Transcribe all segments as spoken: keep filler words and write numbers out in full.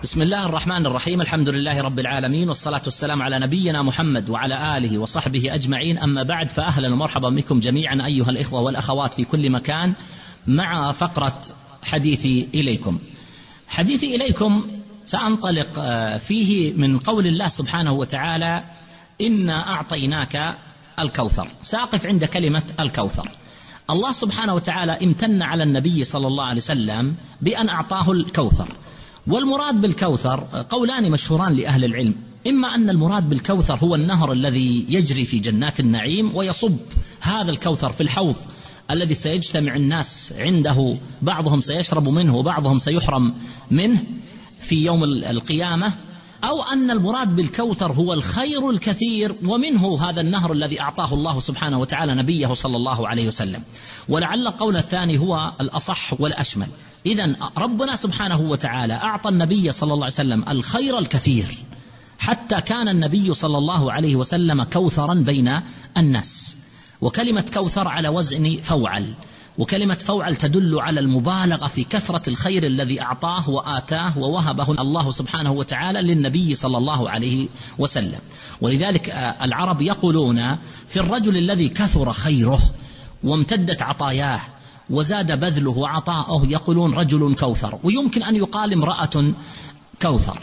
بسم الله الرحمن الرحيم. الحمد لله رب العالمين، والصلاة والسلام على نبينا محمد وعلى آله وصحبه أجمعين. أما بعد، فأهلا ومرحبا بكم جميعا أيها الإخوة والأخوات في كل مكان مع فقرة حديثي إليكم. حديثي إليكم سأنطلق فيه من قول الله سبحانه وتعالى: إنا أعطيناك الكوثر. سأقف عند كلمة الكوثر. الله سبحانه وتعالى امتن على النبي صلى الله عليه وسلم بأن أعطاه الكوثر. والمراد بالكوثر قولان مشهوران لأهل العلم: إما أن المراد بالكوثر هو النهر الذي يجري في جنات النعيم ويصب هذا الكوثر في الحوض الذي سيجتمع الناس عنده، بعضهم سيشرب منه وبعضهم سيحرم منه في يوم القيامة، أو أن المراد بالكوثر هو الخير الكثير ومنه هذا النهر الذي أعطاه الله سبحانه وتعالى نبيه صلى الله عليه وسلم. ولعل القول الثاني هو الأصح والأشمل. إذن ربنا سبحانه وتعالى أعطى النبي صلى الله عليه وسلم الخير الكثير، حتى كان النبي صلى الله عليه وسلم كوثرا بين الناس. وكلمة كوثر على وزن فوعل، وكلمة فوعل تدل على المبالغة في كثرة الخير الذي أعطاه وآتاه ووهبه الله سبحانه وتعالى للنبي صلى الله عليه وسلم. ولذلك العرب يقولون في الرجل الذي كثر خيره وامتدت عطاياه وزاد بذله وعطاؤه يقولون رجل كوثر، ويمكن أن يقال امرأة كوثر.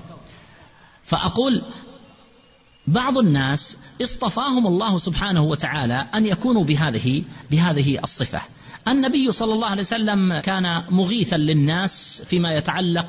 فأقول بعض الناس اصطفاهم الله سبحانه وتعالى أن يكونوا بهذه بهذه الصفة. النبي صلى الله عليه وسلم كان مغيثا للناس فيما يتعلق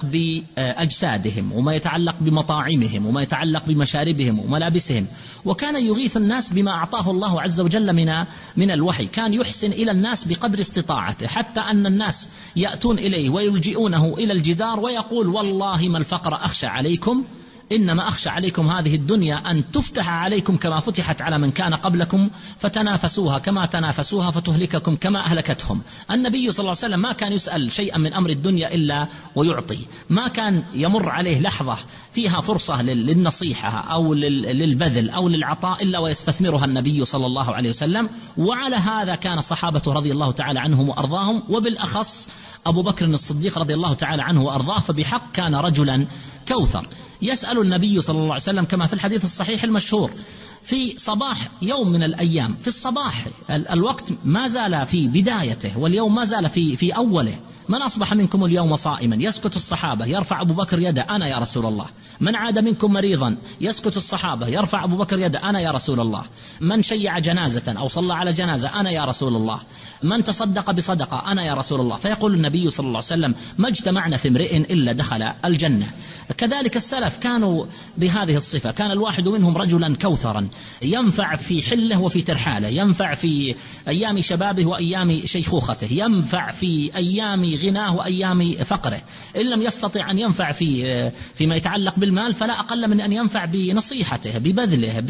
بأجسادهم وما يتعلق بمطاعمهم وما يتعلق بمشاربهم وملابسهم، وكان يغيث الناس بما أعطاه الله عز وجل من من الوحي. كان يحسن إلى الناس بقدر استطاعته، حتى أن الناس يأتون إليه ويلجئونه إلى الجدار ويقول: والله ما الفقر أخشى عليكم، إنما أخشى عليكم هذه الدنيا أن تفتح عليكم كما فتحت على من كان قبلكم فتنافسوها كما تنافسوها فتهلككم كما أهلكتهم. النبي صلى الله عليه وسلم ما كان يسأل شيئا من أمر الدنيا إلا ويعطي، ما كان يمر عليه لحظة فيها فرصة للنصيحة أو للبذل أو للعطاء إلا ويستثمرها النبي صلى الله عليه وسلم. وعلى هذا كان صحابة رضي الله تعالى عنهم وأرضاهم، وبالأخص أبو بكر الصديق رضي الله تعالى عنه وأرضاه، فبحق كان رجلا كوثر. يسأل النبي صلى الله عليه وسلم كما في الحديث الصحيح المشهور في صباح يوم من الأيام، في الصباح الوقت ما زال في بدايته واليوم ما زال في في أوله: من أصبح منكم اليوم صائما؟ يسكت الصحابة، يرفع أبو بكر يده: أنا يا رسول الله. من عاد منكم مريضا؟ يسكت الصحابة، يرفع أبو بكر يده: أنا يا رسول الله. من شيع جنازة أو صلى على جنازة؟ أنا يا رسول الله. من تصدق بصدقة؟ أنا يا رسول الله. فيقول النبي صلى الله عليه وسلم: ما اجتمعنا في امرئ إلا دخل الجنة. كذلك السلف كانوا بهذه الصفة، كان الواحد منهم رجلا كوثرا ينفع في حله وفي ترحاله، ينفع في أيام شبابه وأيام شيخوخته، ينفع في أيام غناه وأيام فقره. إن لم يستطع أن ينفع في فيما يتعلق بالمال فلا أقل من أن ينفع بنصيحته، ببذله،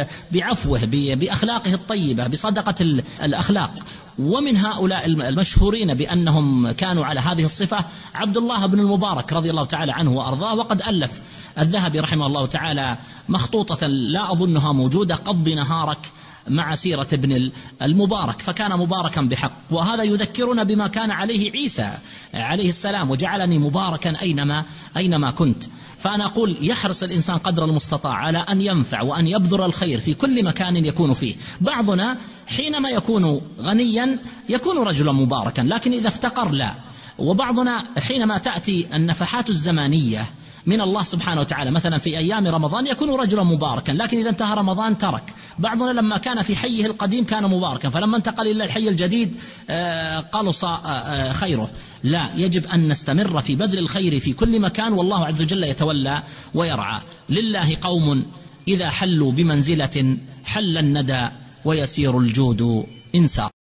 بعفوه، بأخلاقه الطيبة، بصدقة الأخلاق. ومن هؤلاء المشهورين بأنهم كانوا على هذه الصفة عبد الله بن المبارك رضي الله تعالى عنه وأرضاه. وقد ألف الذهبي رحمه الله تعالى مخطوطة لا أظنها موجودة: قض نهارك مع سيرة ابن المبارك، فكان مباركا بحق. وهذا يذكرنا بما كان عليه عيسى عليه السلام: وجعلني مباركا أينما أينما كنت. فأنا أقول يحرص الإنسان قدر المستطاع على أن ينفع وأن يبذر الخير في كل مكان يكون فيه. بعضنا حينما يكون غنيا يكون رجلا مباركا، لكن إذا افتقر لا. وبعضنا حينما تأتي النفحات الزمانية من الله سبحانه وتعالى، مثلا في أيام رمضان يكون رجلا مباركا، لكن إذا انتهى رمضان ترك. بعضنا لما كان في حيه القديم كان مباركا، فلما انتقل إلى الحي الجديد قلص خيره. لا، يجب أن نستمر في بذل الخير في كل مكان، والله عز وجل يتولى ويرعى. لله قوم إذا حلوا بمنزلة حل الندى ويسير الجود إنسا.